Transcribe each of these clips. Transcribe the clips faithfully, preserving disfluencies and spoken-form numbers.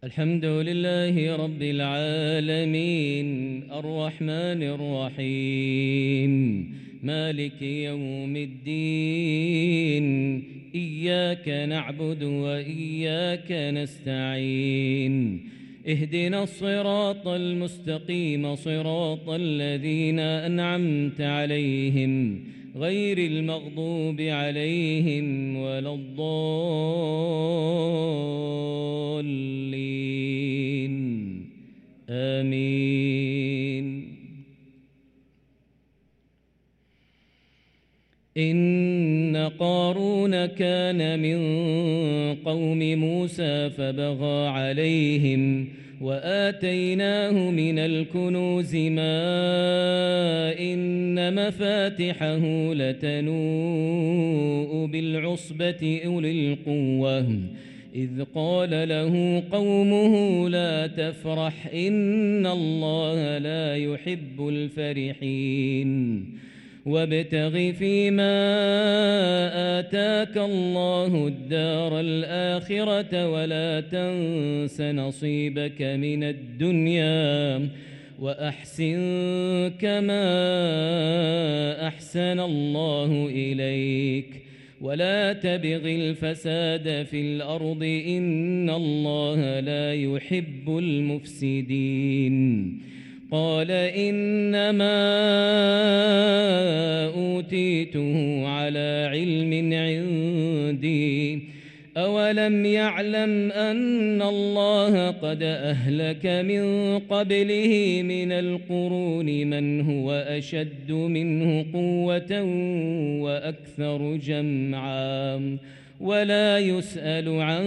الحمد لله رب العالمين الرحمن الرحيم مالك يوم الدين إياك نعبد وإياك نستعين اهدنا الصراط المستقيم صراط الذين أنعمت عليهم غير المغضوب عليهم ولا الضالين آمين. إن قارون كان من قوم موسى فبغى عليهم وآتيناه من الكنوز ما إن مفاتحه لتنوء بالعصبة أولي القوة إذ قال له قومه لا تفرح إن الله لا يحب الفرحين وابتغ فيما آتاك الله الدار الآخرة ولا تنس نصيبك من الدنيا وأحسن كما أحسن الله إليك ولا تبغ الفساد في الأرض إن الله لا يحب المفسدين. قال إنما أوتيته على علم عندي أولم يعلم أن الله قد أهلك من قبله من القرون من هو أشد منه قوة وأكثر جمعا ولا يسأل عن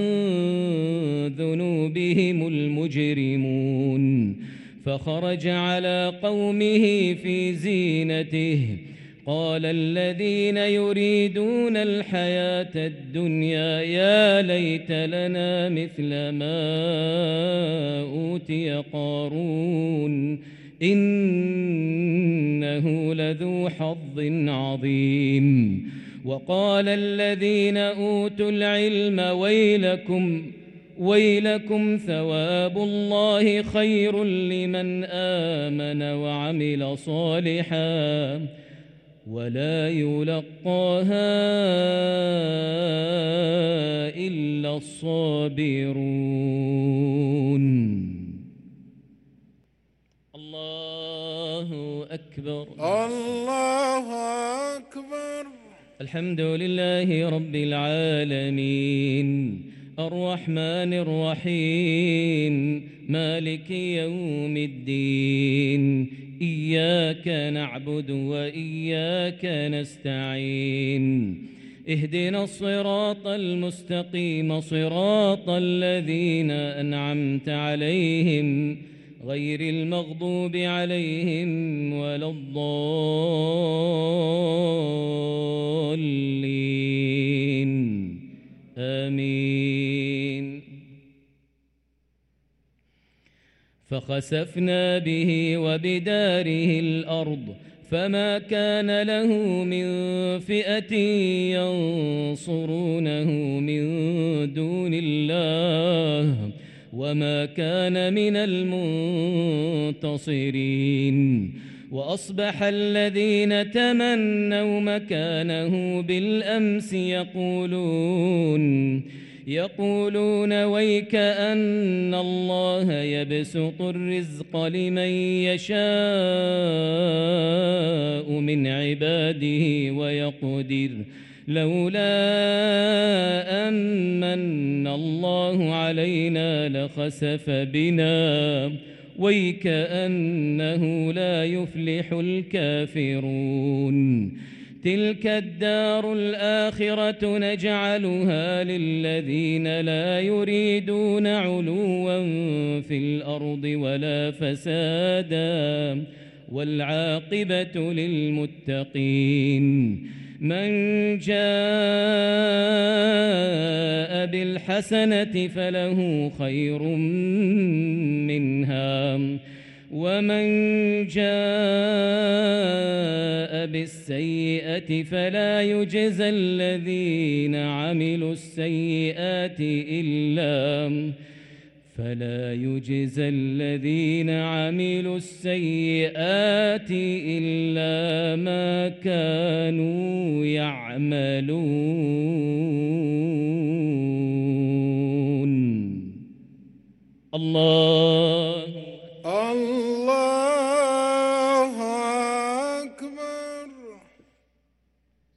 ذنوبهم المجرمون. فخرج على قومه في زينته قال الذين يريدون الحياة الدنيا يا ليت لنا مثل ما أوتي قارون إنه لذو حظ عظيم. وقال الذين أوتوا العلم ويلكم ويلكم ثواب الله خير لمن آمن وعمل صالحا ولا يلقاها إلا الصابرون. الله أكبر الله أكبر. الحمد لله رب العالمين الرحمن الرحيم مالك يوم الدين إياك نعبد وإياك نستعين اهدنا الصراط المستقيم صراط الذين أنعمت عليهم غير المغضوب عليهم ولا الضالين آمين. فخسفنا به وبداره الأرض فما كان له من فئة ينصرونه من دون الله وما كان من المنتصرين. وأصبح الذين تمنوا مكانه بالأمس يقولون يقولون ويك أن الله يبسط الرزق لمن يشاء من عباده ويقدر لولا أمن الله علينا لخسف بنا ويكأنه لا يفلح الكافرون. تلك الدار الآخرة نجعلها للذين لا يريدون علوا في الأرض ولا فسادا والعاقبة للمتقين. من جاء بالحسنة فله خير منها ومن جاء بالسيئة فلا يجزى الذين عملوا السيئات إلا فلا يجزى الذين عملوا السيئات إلا ما كانوا يعملون. الله